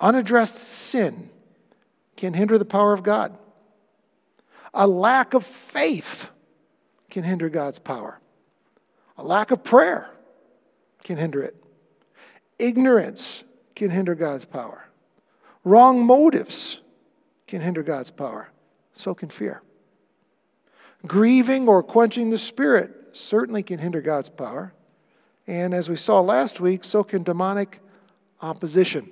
Unaddressed sin can hinder the power of God. A lack of faith can hinder God's power. A lack of prayer can hinder it. Ignorance can hinder God's power. Wrong motives can hinder God's power. So can fear. Grieving or quenching the Spirit certainly can hinder God's power. And as we saw last week, so can demonic opposition.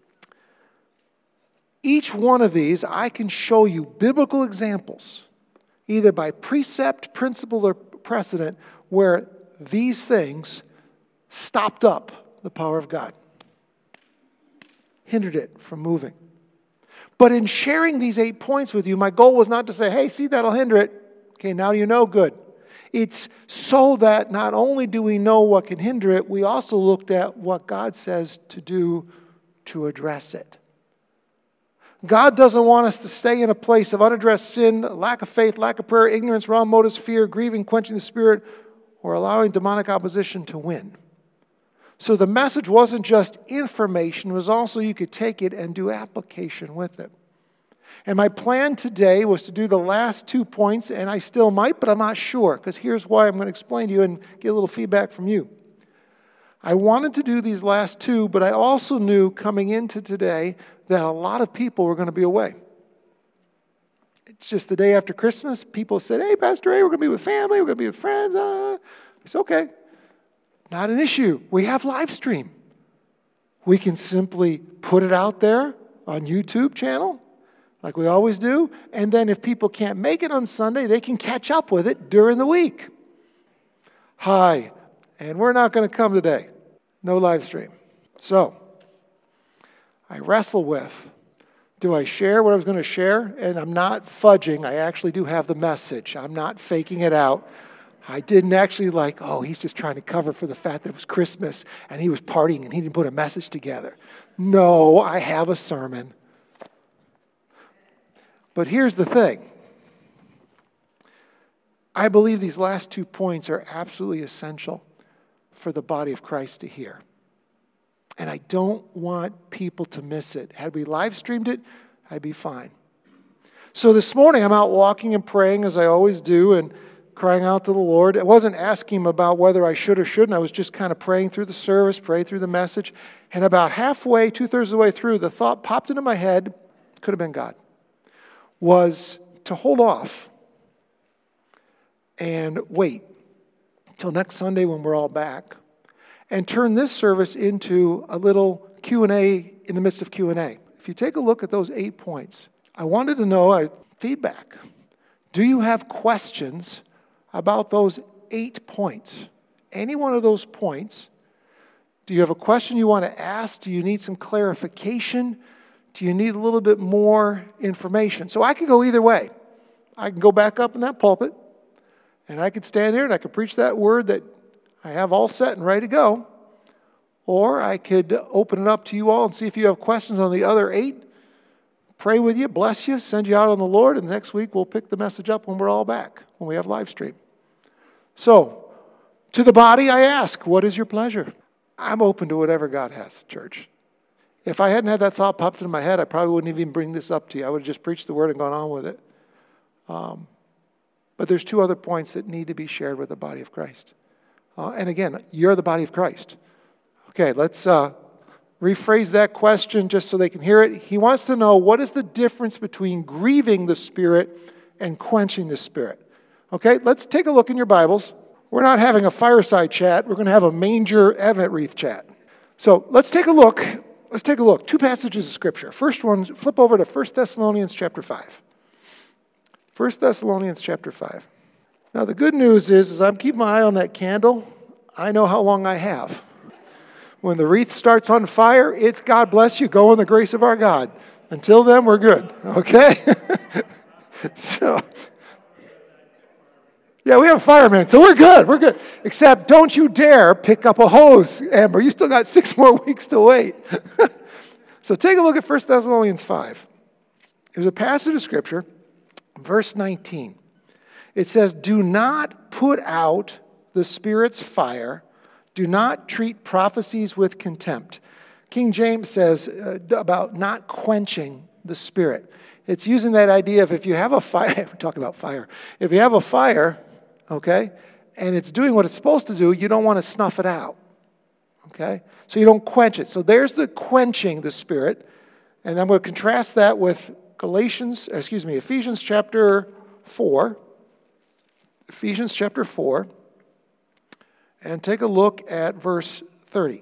Each one of these, I can show you biblical examples, either by precept, principle, or precedent, where these things stopped up the power of God, hindered it from moving. But in sharing these 8 points with you, my goal was not to say, hey, see, that'll hinder it. Okay, now you know, good. It's so that not only do we know what can hinder it, we also looked at what God says to do to address it. God doesn't want us to stay in a place of unaddressed sin, lack of faith, lack of prayer, ignorance, wrong motives, fear, grieving, quenching the Spirit, or allowing demonic opposition to win. So the message wasn't just information, it was also you could take it and do application with it. And my plan today was to do the last 2 points, and I still might, but I'm not sure, because here's why I'm going to explain to you and get a little feedback from you. I wanted to do these last 2, but I also knew coming into today that a lot of people were going to be away. It's just the day after Christmas. People said, hey, Pastor A, we're going to be with family, we're going to be with friends. It's okay. Not an issue. We have live stream. We can simply put it out there on YouTube channel, like we always do. And then if people can't make it on Sunday, they can catch up with it during the week. Hi, and we're not going to come today. No live stream. So, I wrestle with, do I share what I was going to share? And I'm not fudging. I actually do have the message. I'm not faking it out. I didn't actually he's just trying to cover for the fact that it was Christmas and he was partying and he didn't put a message together. No, I have a sermon. But here's the thing. I believe these last 2 points are absolutely essential for the body of Christ to hear. And I don't want people to miss it. Had we live streamed it, I'd be fine. So this morning I'm out walking and praying as I always do and crying out to the Lord. I wasn't asking him about whether I should or shouldn't. I was just kind of praying through the service, praying through the message. And about halfway, 2/3 of the way through, the thought popped into my head, could have been God, was to hold off and wait till next Sunday when we're all back and turn this service into a little Q&A in the midst of Q&A. If you take a look at those 8 points, I wanted to know feedback. Do you have questions about those 8 points? Any one of those points? Do you have a question you want to ask? Do you need some clarification? Do you need a little bit more information? So I could go either way. I can go back up in that pulpit, and I could stand here and I could preach that word that I have all set and ready to go. Or I could open it up to you all and see if you have questions on the other 8. Pray with you, bless you, send you out on the Lord, and next week we'll pick the message up when we're all back, when we have live stream. So, to the body I ask, what is your pleasure? I'm open to whatever God has, church. If I hadn't had that thought popped into my head, I probably wouldn't even bring this up to you. I would have just preached the word and gone on with it. But there's 2 other points that need to be shared with the body of Christ. And again, you're the body of Christ. Okay, let's rephrase that question just so they can hear it. He wants to know, what is the difference between grieving the Spirit and quenching the Spirit? Okay, let's take a look in your Bibles. We're not having a fireside chat. We're going to have a manger Advent wreath chat. So let's take a look. Let's take a look. 2 passages of Scripture. First one, flip over to 1 Thessalonians chapter 5. 1 Thessalonians chapter 5. Now the good news is, as I'm keeping my eye on that candle, I know how long I have. When the wreath starts on fire, it's God bless you, go in the grace of our God. Until then, we're good, okay? So, yeah, we have a fireman, so we're good. Except don't you dare pick up a hose, Amber. You still got 6 more weeks to wait. So take a look at 1 Thessalonians 5. There's a passage of Scripture, verse 19. It says, do not put out the Spirit's fire. Do not treat prophecies with contempt. King James says about not quenching the Spirit. It's using that idea of if you have a fire, we're talking about fire. If you have a fire, okay, and it's doing what it's supposed to do, you don't want to snuff it out, okay? So you don't quench it. So there's the quenching the Spirit. And I'm going to contrast that with Ephesians chapter 4. Ephesians chapter 4. And take a look at verse 30.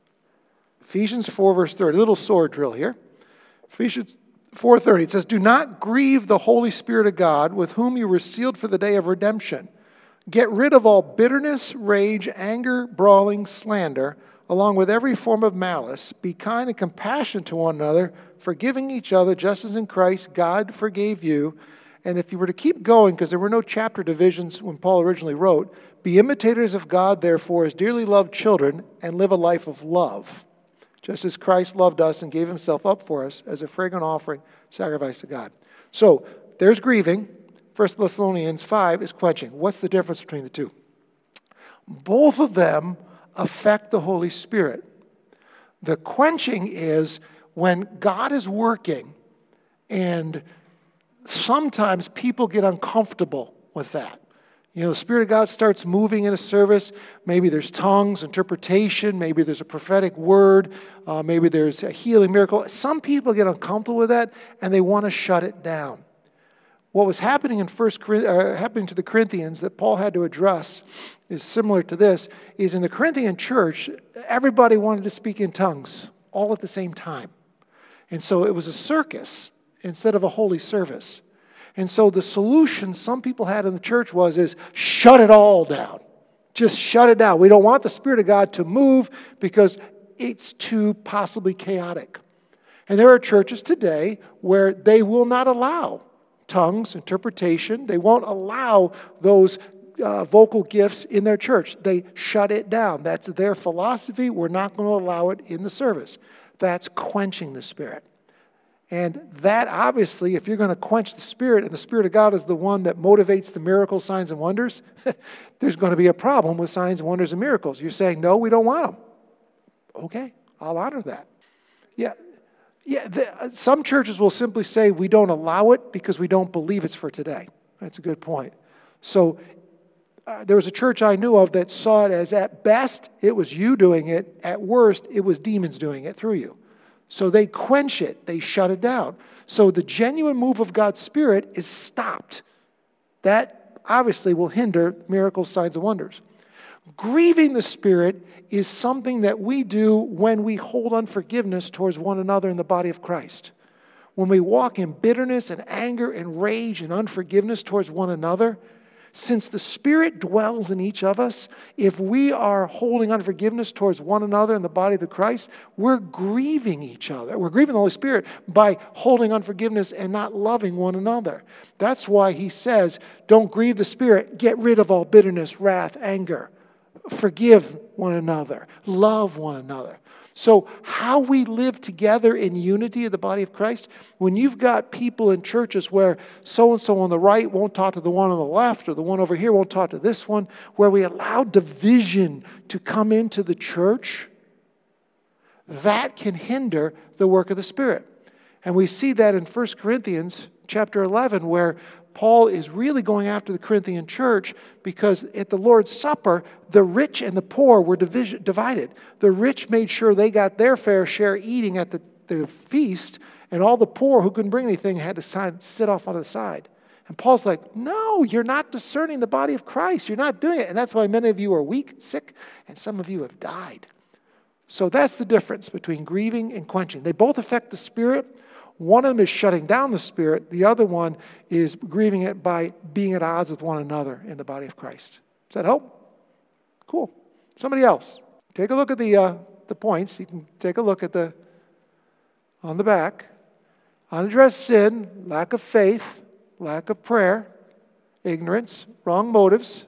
Ephesians 4, verse 30. A little sword drill here. Ephesians 4:30. It says, "Do not grieve the Holy Spirit of God, with whom you were sealed for the day of redemption. Get rid of all bitterness, rage, anger, brawling, slander, along with every form of malice. Be kind and compassionate to one another, forgiving each other, just as in Christ God forgave you." And if you were to keep going, because there were no chapter divisions when Paul originally wrote, "Be imitators of God, therefore, as dearly loved children, and live a life of love, just as Christ loved us and gave himself up for us as a fragrant offering, sacrifice to God." So there's grieving. 1 Thessalonians 5 is quenching. What's the difference between the two? Both of them affect the Holy Spirit. The quenching is when God is working, and sometimes people get uncomfortable with that. You know, the Spirit of God starts moving in a service. Maybe there's tongues, interpretation. Maybe there's a prophetic word. Maybe there's a healing miracle. Some people get uncomfortable with that, and they want to shut it down. What was happening happening to the Corinthians that Paul had to address is similar to this. Is in the Corinthian church, everybody wanted to speak in tongues all at the same time, and so it was a circus instead of a holy service. And so the solution some people had in the church is shut it all down. Just shut it down. We don't want the Spirit of God to move because it's too possibly chaotic. And there are churches today where they will not allow tongues, interpretation. They won't allow those vocal gifts in their church. They shut it down. That's their philosophy. We're not going to allow it in the service. That's quenching the Spirit. And that obviously, if you're going to quench the Spirit, and the Spirit of God is the one that motivates the miracles, signs, and wonders, there's going to be a problem with signs and wonders and miracles. You're saying, no, we don't want them. Okay, I'll honor that. Some churches will simply say we don't allow it because we don't believe it's for today. That's a good point. So there was a church I knew of that saw it as, at best, it was you doing it. At worst, it was demons doing it through you. So they quench it. They shut it down. So the genuine move of God's Spirit is stopped. That obviously will hinder miracles, signs, and wonders. Grieving the Spirit is something that we do when we hold unforgiveness towards one another in the body of Christ. When we walk in bitterness and anger and rage and unforgiveness towards one another, since the Spirit dwells in each of us, if we are holding unforgiveness towards one another in the body of the Christ, we're grieving each other. We're grieving the Holy Spirit by holding unforgiveness and not loving one another. That's why he says, don't grieve the Spirit. Get rid of all bitterness, wrath, anger. Forgive one another. Love one another. So how we live together in unity of the body of Christ, when you've got people in churches where so-and-so on the right won't talk to the one on the left, or the one over here won't talk to this one, where we allow division to come into the church, that can hinder the work of the Spirit. And we see that in 1 Corinthians chapter 11, where Paul is really going after the Corinthian church because at the Lord's Supper, the rich and the poor were divided. The rich made sure they got their fair share eating at the feast, and all the poor who couldn't bring anything had to sit off on the side. And Paul's like, no, you're not discerning the body of Christ. You're not doing it. And that's why many of you are weak, sick, and some of you have died. So that's the difference between grieving and quenching. They both affect the Spirit. One of them is shutting down the Spirit. The other one is grieving it by being at odds with one another in the body of Christ. Does that help? Cool. Somebody else. Take a look at the points. You can take a look at on the back. Unaddressed sin, lack of faith, lack of prayer, ignorance, wrong motives,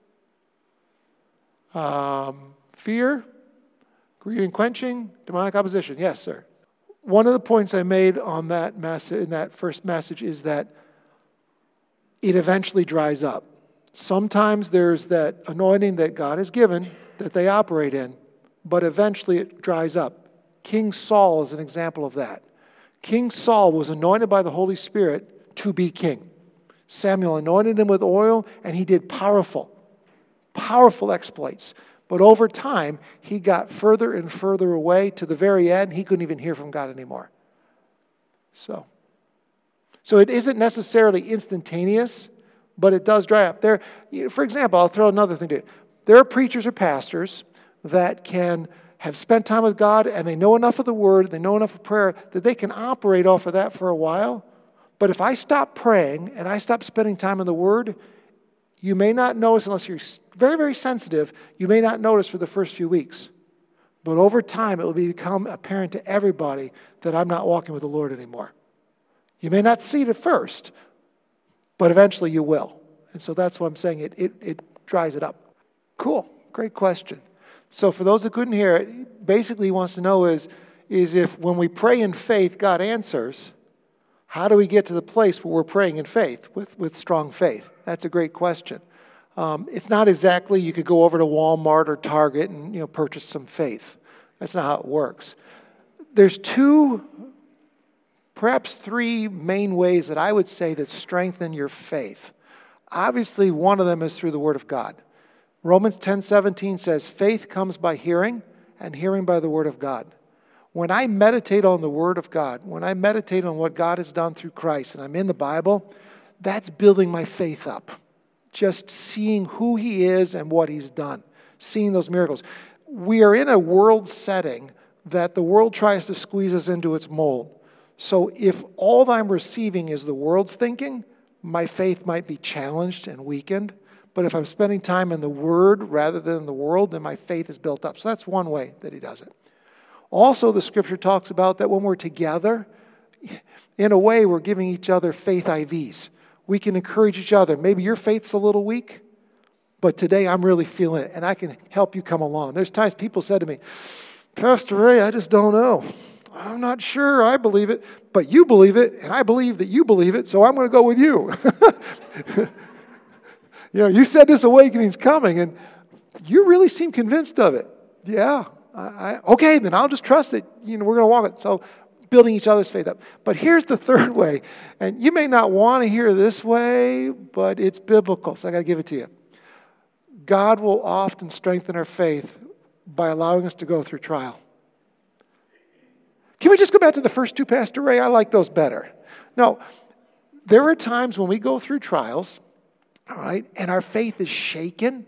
fear, grieving, quenching, demonic opposition. Yes, sir. One of the points I made on that in that first message is that it eventually dries up. Sometimes there's that anointing that God has given that they operate in, but eventually it dries up. King Saul is an example of that. King Saul was anointed by the Holy Spirit to be king. Samuel anointed him with oil, and he did powerful exploits. But over time, he got further and further away. To the very end, he couldn't even hear from God anymore. So it isn't necessarily instantaneous, but it does dry up. For example, I'll throw another thing to you. There are preachers or pastors that can have spent time with God, and they know enough of the Word, they know enough of prayer, that they can operate off of that for a while. But if I stop praying and I stop spending time in the Word, you may not notice, unless you're very, very sensitive, you may not notice for the first few weeks. But over time, it will become apparent to everybody that I'm not walking with the Lord anymore. You may not see it at first, but eventually you will. And so that's what I'm saying. It dries it up. Cool. Great question. So for those that couldn't hear it, basically he wants to know is if when we pray in faith, God answers, how do we get to the place where we're praying in faith, with strong faith? That's a great question. It's not exactly you could go over to Walmart or Target and purchase some faith. That's not how it works. There's two, perhaps three main ways that I would say that strengthen your faith. Obviously, one of them is through the Word of God. Romans 10:17 says, faith comes by hearing, and hearing by the Word of God. When I meditate on the Word of God, when I meditate on what God has done through Christ, and I'm in the Bible, that's building my faith up. Just seeing who He is and what He's done. Seeing those miracles. We are in a world setting that the world tries to squeeze us into its mold. So if all that I'm receiving is the world's thinking, my faith might be challenged and weakened. But if I'm spending time in the Word rather than the world, then my faith is built up. So that's one way that He does it. Also, the Scripture talks about that when we're together, in a way, we're giving each other faith IVs. We can encourage each other. Maybe your faith's a little weak, but today I'm really feeling it, and I can help you come along. There's times people said to me, Pastor Ray, I just don't know. I'm not sure I believe it, but you believe it, and I believe that you believe it, so I'm going to go with you. You said this awakening's coming, and you really seem convinced of it. Yeah. Okay, then I'll just trust that we're going to walk it. So building each other's faith up. But here's the third way, and you may not want to hear this way, but it's biblical, so I got to give it to you. God will often strengthen our faith by allowing us to go through trial. Can we just go back to the first two, Pastor Ray? I like those better. No, there are times when we go through trials, all right, and our faith is shaken.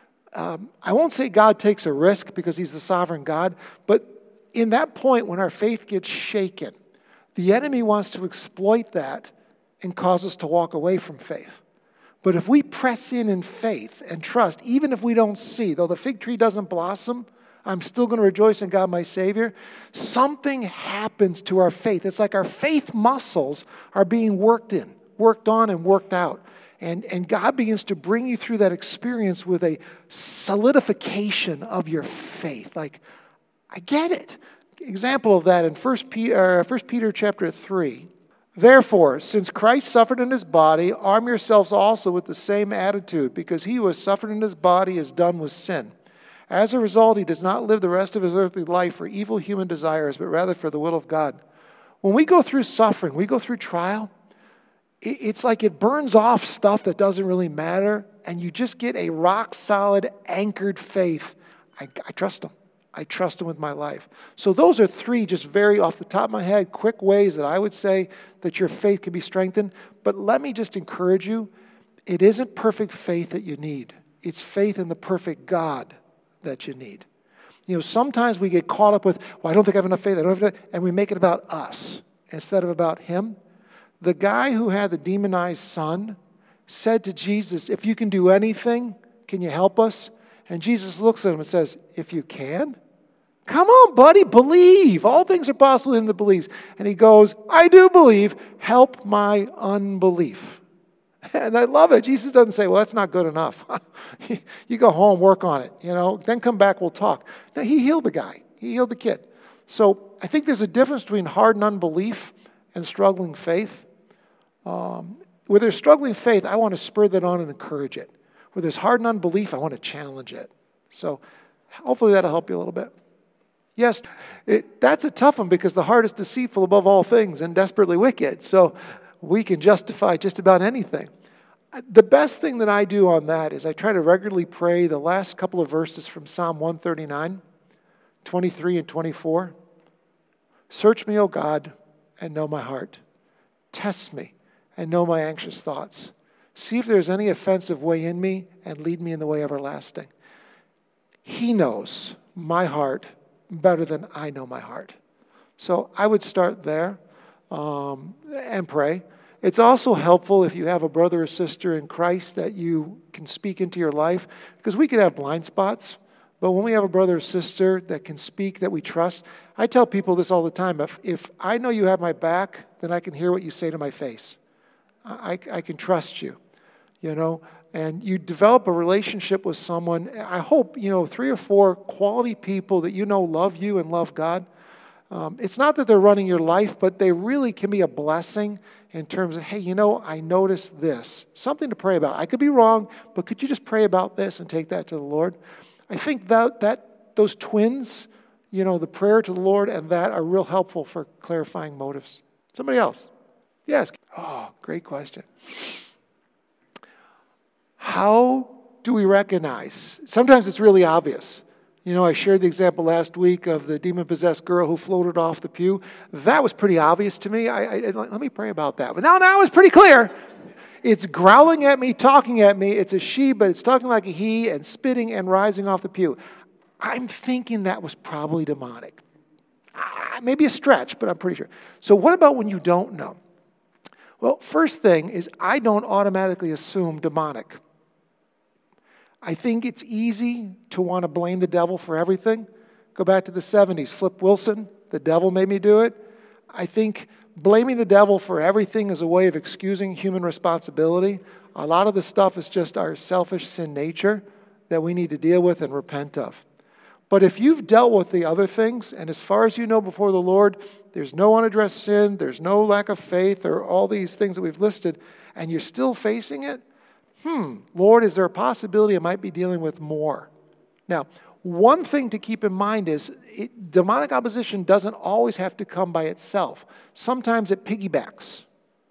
I won't say God takes a risk because He's the sovereign God, but in that point when our faith gets shaken, the enemy wants to exploit that and cause us to walk away from faith. But if we press in faith and trust, even if we don't see, though the fig tree doesn't blossom, I'm still going to rejoice in God my Savior, something happens to our faith. It's like our faith muscles are being worked on and worked out. And God begins to bring you through that experience with a solidification of your faith. Like, I get it. Example of that in 1 Peter chapter 3. Therefore, since Christ suffered in His body, arm yourselves also with the same attitude, because He who has suffered in His body is done with sin. As a result, He does not live the rest of His earthly life for evil human desires, but rather for the will of God. When we go through suffering, we go through trial, it's like it burns off stuff that doesn't really matter, and you just get a rock-solid, anchored faith. I trust Him. I trust Him with my life. So those are three just very off the top of my head, quick ways that I would say that your faith can be strengthened. But let me just encourage you, it isn't perfect faith that you need. It's faith in the perfect God that you need. Sometimes we get caught up with, well, I don't think I have enough faith, and we make it about us instead of about Him. The guy who had the demonized son said to Jesus, if you can do anything, can you help us? And Jesus looks at him and says, if you can? Come on, buddy, believe. All things are possible in the believes. And he goes, I do believe. Help my unbelief. And I love it. Jesus doesn't say, well, that's not good enough. You go home, work on it, then come back, we'll talk. No, He healed the guy. He healed the kid. So I think there's a difference between hardened unbelief and struggling faith. Where there's struggling faith, I want to spur that on and encourage it. Where there's hardened unbelief, I want to challenge it. So hopefully that'll help you a little bit. Yes, that's a tough one because the heart is deceitful above all things and desperately wicked. So we can justify just about anything. The best thing that I do on that is I try to regularly pray the last couple of verses from Psalm 139, 23 and 24. Search me, O God, and know my heart. Test me and know my anxious thoughts. See if there's any offensive way in me and lead me in the way everlasting. He knows my heart better than I know my heart. So I would start there and pray. It's also helpful if you have a brother or sister in Christ that you can speak into your life, because we can have blind spots, but when we have a brother or sister that can speak, that we trust, I tell people this all the time. If I know you have my back, then I can hear what you say to my face. I can trust you, and you develop a relationship with someone. I hope, 3 or 4 quality people that love you and love God. It's not that they're running your life, but they really can be a blessing in terms of, hey, I noticed this. Something to pray about. I could be wrong, but could you just pray about this and take that to the Lord? I think that those twins, the prayer to the Lord and that are real helpful for clarifying motives. Somebody else? Yes. Oh, great question. How do we recognize? Sometimes it's really obvious. I shared the example last week of the demon-possessed girl who floated off the pew. That was pretty obvious to me. Let me pray about that. But now it's pretty clear. It's growling at me, talking at me. It's a she, but it's talking like a he and spitting and rising off the pew. I'm thinking that was probably demonic. Maybe a stretch, but I'm pretty sure. So what about when you don't know? Well, first thing is I don't automatically assume demonic. I think it's easy to want to blame the devil for everything. Go back to the 70s. Flip Wilson, the devil made me do it. I think blaming the devil for everything is a way of excusing human responsibility. A lot of the stuff is just our selfish sin nature that we need to deal with and repent of. But if you've dealt with the other things, and as far as you know before the Lord, there's no unaddressed sin, there's no lack of faith, or all these things that we've listed, and you're still facing it, Lord, is there a possibility I might be dealing with more? Now, one thing to keep in mind is demonic opposition doesn't always have to come by itself. Sometimes it piggybacks.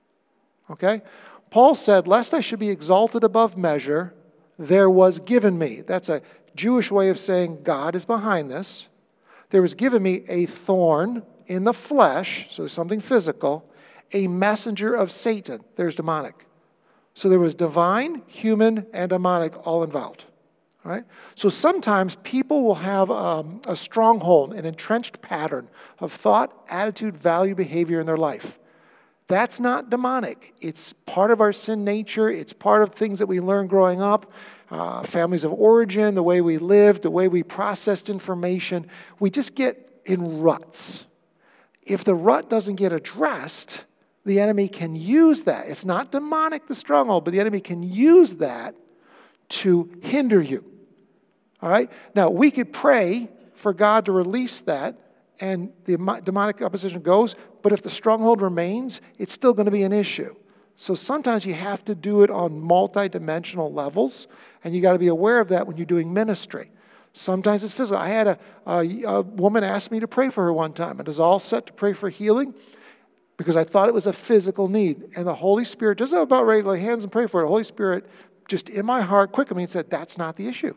Okay? Paul said, lest I should be exalted above measure, there was given me. That's a Jewish way of saying God is behind this. There was given me a thorn in the flesh, so something physical, a messenger of Satan. There's demonic. So there was divine, human, and demonic all involved. All right? So sometimes people will have a stronghold, an entrenched pattern of thought, attitude, value, behavior in their life. That's not demonic. It's part of our sin nature. It's part of things that we learn growing up, families of origin, the way we lived, the way we processed information. We just get in ruts. If the rut doesn't get addressed, the enemy can use that. It's not demonic, the stronghold, but the enemy can use that to hinder you. All right? Now, we could pray for God to release that, and the demonic opposition goes, but if the stronghold remains, it's still going to be an issue. So sometimes you have to do it on multidimensional levels, and you got to be aware of that when you're doing ministry. Sometimes it's physical. I had a woman ask me to pray for her one time. It was all set to pray for healing, because I thought it was a physical need. And the Holy Spirit, just about ready to lay hands and pray for it, the Holy Spirit just in my heart quickened me and said, that's not the issue.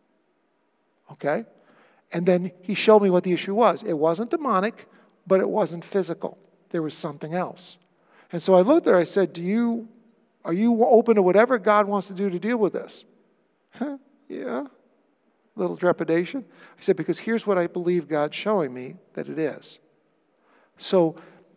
Okay? And then he showed me what the issue was. It wasn't demonic, but it wasn't physical. There was something else. And so I looked there, I said, are you open to whatever God wants to do to deal with this? Huh? Yeah. A little trepidation. I said, because here's what I believe God's showing me that it is. So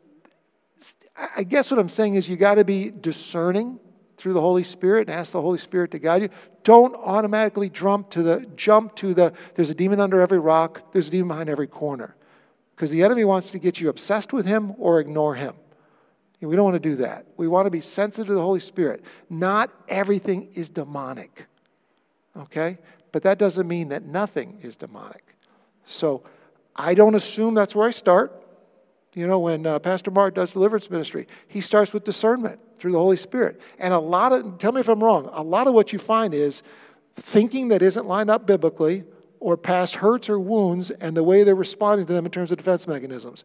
I guess what I'm saying is you got to be discerning through the Holy Spirit and ask the Holy Spirit to guide you. Don't automatically jump to the there's a demon under every rock, there's a demon behind every corner. Because the enemy wants to get you obsessed with him or ignore him. And we don't want to do that. We want to be sensitive to the Holy Spirit. Not everything is demonic. Okay? But that doesn't mean that nothing is demonic. So I don't assume that's where I start. When Pastor Mark does deliverance ministry, he starts with discernment through the Holy Spirit. And tell me if I'm wrong, a lot of what you find is thinking that isn't lined up biblically or past hurts or wounds and the way they're responding to them in terms of defense mechanisms.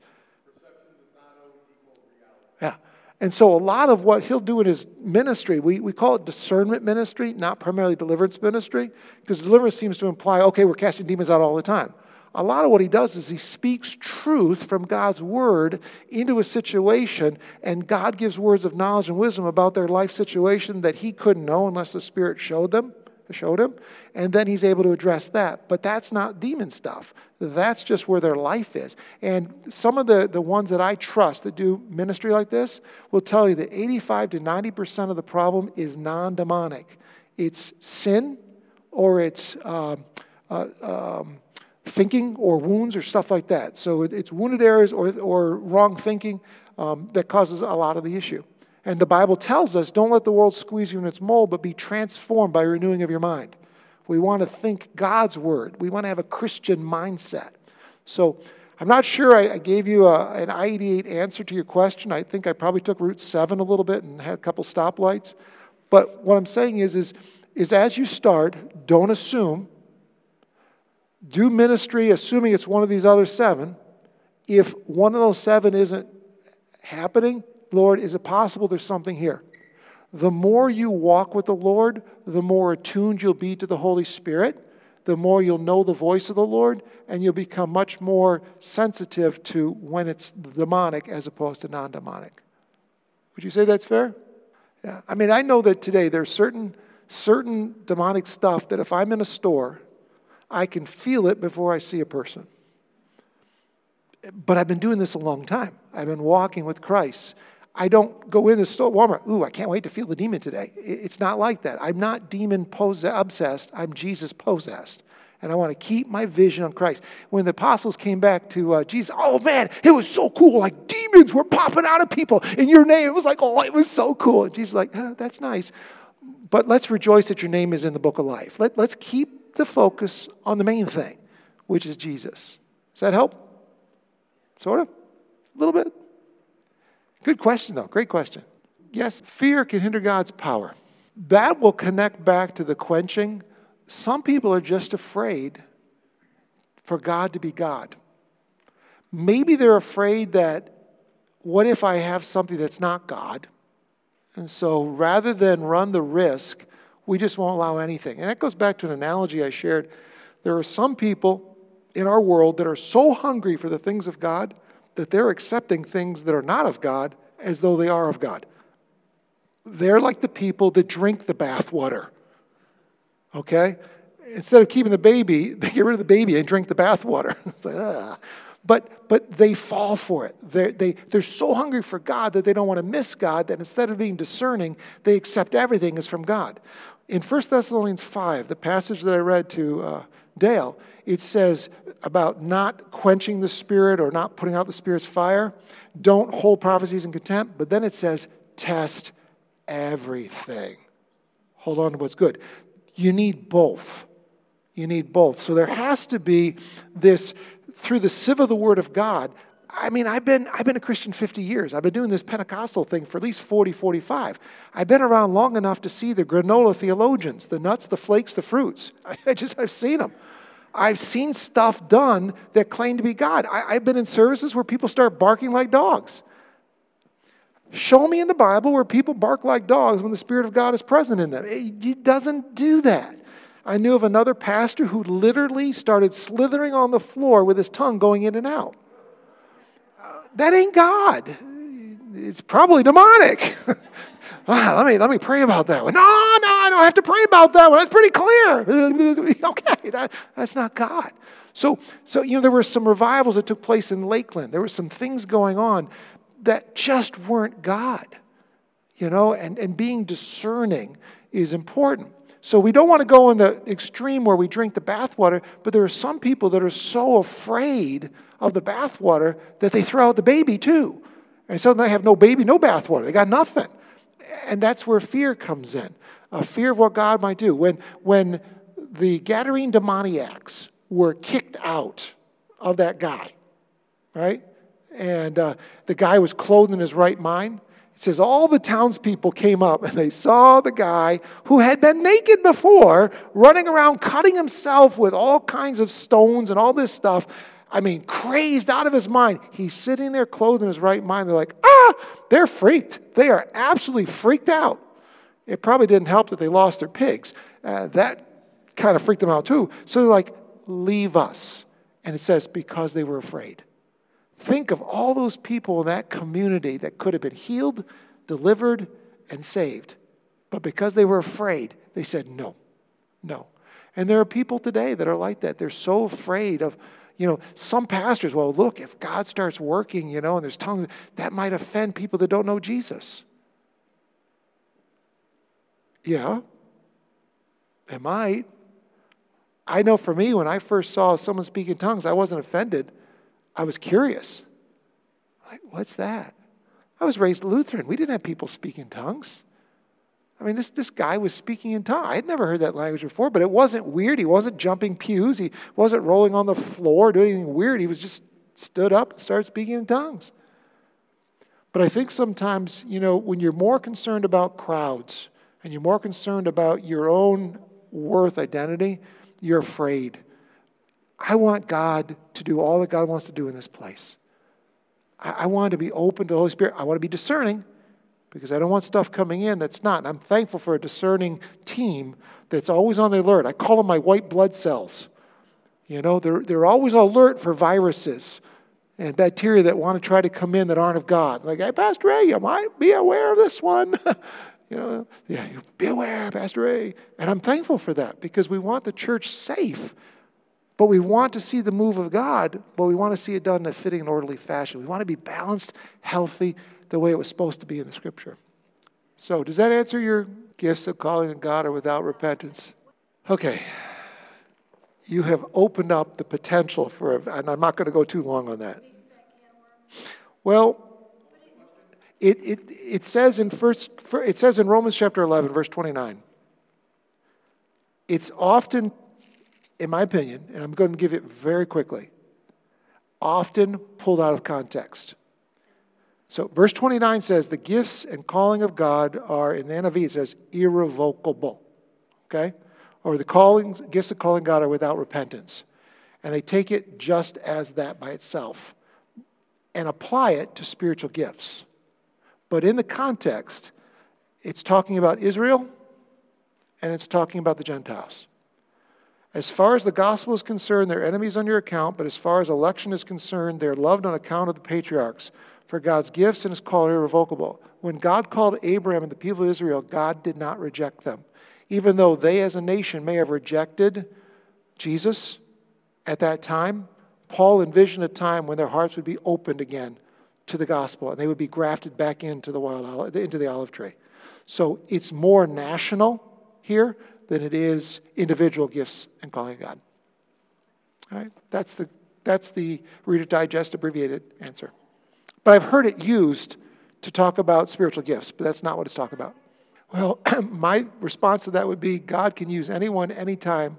Yeah. And so a lot of what he'll do in his ministry, we call it discernment ministry, not primarily deliverance ministry, because deliverance seems to imply, okay, we're casting demons out all the time. A lot of what he does is he speaks truth from God's word into a situation, and God gives words of knowledge and wisdom about their life situation that he couldn't know unless the Spirit showed him, and then he's able to address that. But that's not demon stuff. That's just where their life is. And some of the ones that I trust that do ministry like this will tell you that 85 to 90% of the problem is non-demonic. It's sin, or it's thinking or wounds or stuff like that. So it's wounded areas or wrong thinking that causes a lot of the issue. And the Bible tells us, don't let the world squeeze you in its mold, but be transformed by renewing of your mind. We want to think God's word. We want to have a Christian mindset. So I'm not sure I gave you an ideate answer to your question. I think I probably took Route 7 a little bit and had a couple stoplights. But what I'm saying is as you start, don't assume. Do ministry assuming it's one of these other 7. If one of those 7 isn't happening, Lord, is it possible there's something here? The more you walk with the Lord, the more attuned you'll be to the Holy Spirit, the more you'll know the voice of the Lord, and you'll become much more sensitive to when it's demonic as opposed to non-demonic. Would you say that's fair? Yeah. I mean, I know that today there's certain demonic stuff that if I'm in a store, I can feel it before I see a person. But I've been doing this a long time. I've been walking with Christ. I don't go in the store, Walmart, ooh, I can't wait to feel the demon today. It's not like that. I'm not demon obsessed. I'm Jesus possessed. And I want to keep my vision on Christ. When the apostles came back to Jesus, oh man, it was so cool. Like demons were popping out of people in your name. It was like, oh, it was so cool. And Jesus is like, that's nice. But let's rejoice that your name is in the book of life. Let's keep the focus on the main thing, which is Jesus. Does that help? Sort of? A little bit? Good question, though. Great question. Yes, fear can hinder God's power. That will connect back to the quenching. Some people are just afraid for God to be God. Maybe they're afraid that, what if I have something that's not God? And so rather than run the risk, we just won't allow anything. And that goes back to an analogy I shared. There are some people in our world that are so hungry for the things of God that they're accepting things that are not of God as though they are of God. They're like the people that drink the bathwater. Okay? Instead of keeping the baby, they get rid of the baby and drink the bathwater. It's like, ah. But they fall for it. They're so hungry for God that they don't want to miss God that instead of being discerning, they accept everything as from God. In 1 Thessalonians 5, the passage that I read to Dale, it says about not quenching the Spirit or not putting out the Spirit's fire. Don't hold prophecies in contempt. But then it says, test everything. Hold on to what's good. You need both. You need both. So there has to be this, through the sieve of the Word of God. I mean, I've been a Christian 50 years. I've been doing this Pentecostal thing for at least 40, 45. I've been around long enough to see the granola theologians, the nuts, the flakes, the fruits. I've seen them. I've seen stuff done that claim to be God. I've been in services where people start barking like dogs. Show me in the Bible where people bark like dogs when the Spirit of God is present in them. It doesn't do that. I knew of another pastor who literally started slithering on the floor with his tongue going in and out. That ain't God. It's probably demonic. Let me pray about that one. No, I don't have to pray about that one. That's pretty clear. Okay, that's not God. So there were some revivals that took place in Lakeland. There were some things going on that just weren't God. And being discerning is important. So we don't want to go in the extreme where we drink the bathwater, but there are some people that are so afraid of the bathwater that they throw out the baby too. And so they have no baby, no bathwater. They got nothing. And that's where fear comes in. A fear of what God might do. When the Gadarene demoniacs were kicked out of that guy, right? And the guy was clothed in his right mind. It says all the townspeople came up and they saw the guy who had been naked before running around cutting himself with all kinds of stones and all this stuff. I mean, crazed out of his mind. He's sitting there clothed in his right mind. They're like, they're freaked. They are absolutely freaked out. It probably didn't help that they lost their pigs. That kind of freaked them out too. So they're like, leave us. And it says, because they were afraid. Think of all those people in that community that could have been healed, delivered, and saved. But because they were afraid, they said no. And there are people today that are like that. They're so afraid of, some pastors, well, look, if God starts working, and there's tongues, that might offend people that don't know Jesus. Yeah, it might. I know for me, when I first saw someone speak in tongues, I wasn't offended. I was curious. Like, what's that? I was raised Lutheran. We didn't have people speak in tongues. I mean, this guy was speaking in tongues. I had never heard that language before, but it wasn't weird. He wasn't jumping pews. He wasn't rolling on the floor, doing anything weird. He was just stood up and started speaking in tongues. But I think sometimes, when you're more concerned about crowds and you're more concerned about your own worth identity, you're afraid. I want God to do all that God wants to do in this place. I want to be open to the Holy Spirit. I want to be discerning because I don't want stuff coming in that's not. And I'm thankful for a discerning team that's always on the alert. I call them my white blood cells. They're always alert for viruses and bacteria that want to try to come in that aren't of God. Like, hey, Pastor Ray, you might be aware of this one. Be aware, Pastor Ray. And I'm thankful for that because we want the church safe. But we want to see the move of God, but we want to see it done in a fitting and orderly fashion. We want to be balanced, healthy, the way it was supposed to be in the Scripture. So, does that answer your gifts of calling on God or without repentance? Okay. You have opened up the potential for, and I'm not going to go too long on that. Well, it says in Romans chapter 11, verse 29. It's often, in my opinion, and I'm going to give it very quickly, often pulled out of context. So verse 29 says, the gifts and calling of God are, in the NIV it says, irrevocable. Okay? Or the gifts of calling God are without repentance. And they take it just as that by itself and apply it to spiritual gifts. But in the context, it's talking about Israel and it's talking about the Gentiles. As far as the gospel is concerned, they're enemies on your account, but as far as election is concerned, they're loved on account of the patriarchs. For God's gifts and his call are irrevocable. When God called Abraham and the people of Israel, God did not reject them. Even though they as a nation may have rejected Jesus at that time, Paul envisioned a time when their hearts would be opened again to the gospel and they would be grafted back into the olive tree. So it's more national here than it is individual gifts and calling God. All right? That's the Reader's Digest abbreviated answer. But I've heard it used to talk about spiritual gifts, but that's not what it's talking about. Well, my response to that would be God can use anyone, anytime.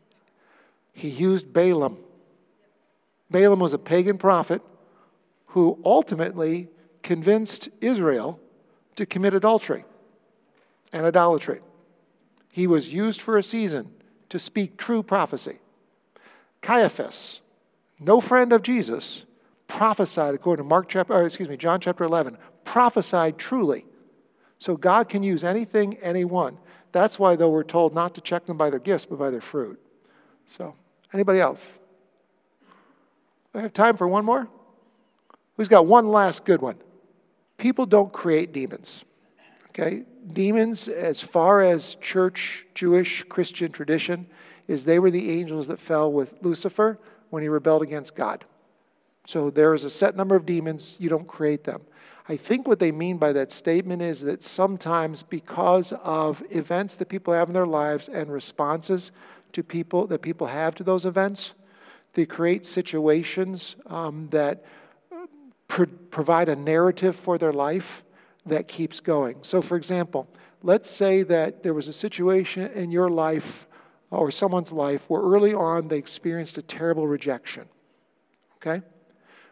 He used Balaam. Balaam was a pagan prophet who ultimately convinced Israel to commit adultery and idolatry. He was used for a season to speak true prophecy. Caiaphas, no friend of Jesus, prophesied according to John chapter 11, prophesied truly. So God can use anything, anyone. That's why, though, we're told not to check them by their gifts, but by their fruit. So, anybody else? I have time for one more? Who's got one last good one? People don't create demons. Okay? Demons, as far as church, Jewish, Christian tradition, is they were the angels that fell with Lucifer when he rebelled against God. So there is a set number of demons. You don't create them. I think what they mean by that statement is that sometimes because of events that people have in their lives and responses to people that people have to those events, they create situations that provide a narrative for their life that keeps going. So for example, let's say that there was a situation in your life or someone's life where early on they experienced a terrible rejection. Okay?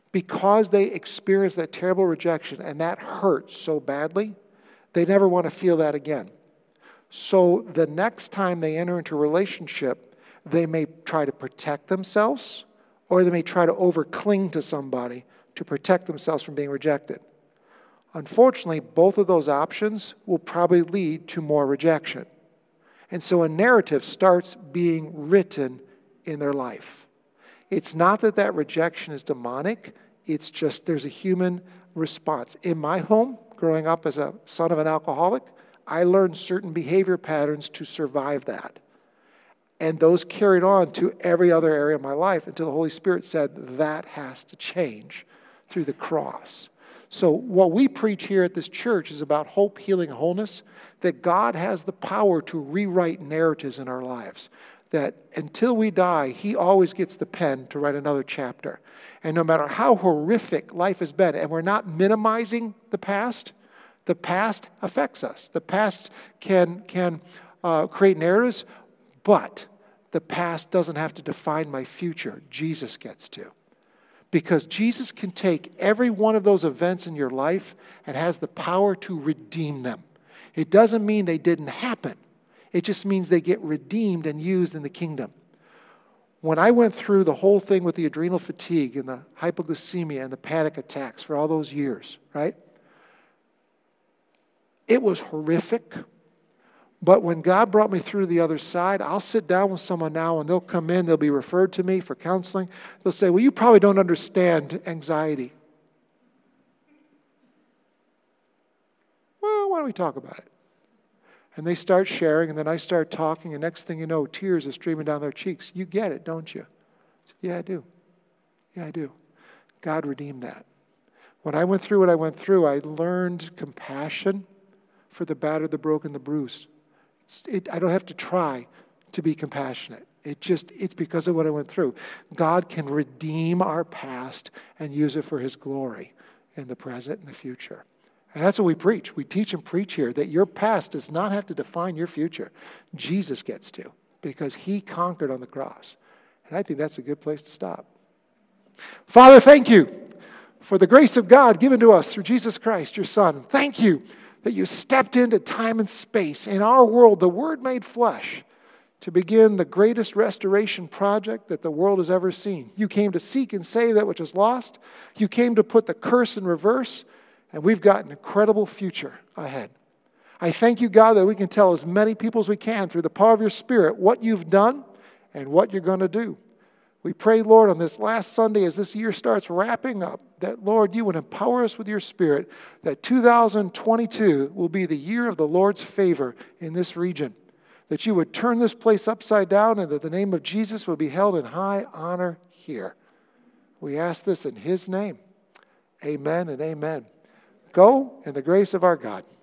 because they experience that terrible rejection and that hurts so badly, they never want to feel that again. So the next time they enter into a relationship, they may try to protect themselves, or they may try to over-cling to somebody to protect themselves from being rejected. Unfortunately, both of those options will probably lead to more rejection. And so a narrative starts being written in their life. It's not that that rejection is demonic. It's just there's a human response. In my home, growing up as a son of an alcoholic, I learned certain behavior patterns to survive that. And those carried on to every other area of my life until the Holy Spirit said that has to change through the cross. So what we preach here at this church is about hope, healing, and wholeness, that God has the power to rewrite narratives in our lives. That until we die, He always gets the pen to write another chapter. And no matter how horrific life has been, and we're not minimizing the past affects us. The past can create narratives, but the past doesn't have to define my future. Jesus gets to. Because Jesus can take every one of those events in your life and has the power to redeem them. It doesn't mean they didn't happen. It just means they get redeemed and used in the kingdom. When I went through the whole thing with the adrenal fatigue and the hypoglycemia and the panic attacks for all those years, right? It was horrific. But when God brought me through the other side, I'll sit down with someone now and they'll come in, they'll be referred to me for counseling. They'll say, well, you probably don't understand anxiety. Well, why don't we talk about it? And they start sharing, and then I start talking, and next thing you know, tears are streaming down their cheeks. You get it, don't you? Yeah, I do. Yeah, I do. God redeemed that. When I went through what I went through, I learned compassion for the battered, the broken, the bruised. I don't have to try to be compassionate. It's because of what I went through. God can redeem our past and use it for His glory in the present and the future. And that's what we preach. We teach and preach here that your past does not have to define your future. Jesus gets to, because He conquered on the cross. And I think that's a good place to stop. Father, thank you for the grace of God given to us through Jesus Christ, your Son. Thank you that you stepped into time and space in our world, the Word made flesh, to begin the greatest restoration project that the world has ever seen. You came to seek and save that which is lost. You came to put the curse in reverse, and we've got an incredible future ahead. I thank you, God, that we can tell as many people as we can through the power of your Spirit what you've done and what you're going to do. We pray, Lord, on this last Sunday as this year starts wrapping up, that, Lord, you would empower us with your Spirit, that 2022 will be the year of the Lord's favor in this region, that you would turn this place upside down and that the name of Jesus will be held in high honor here. We ask this in His name. Amen and amen. Go in the grace of our God.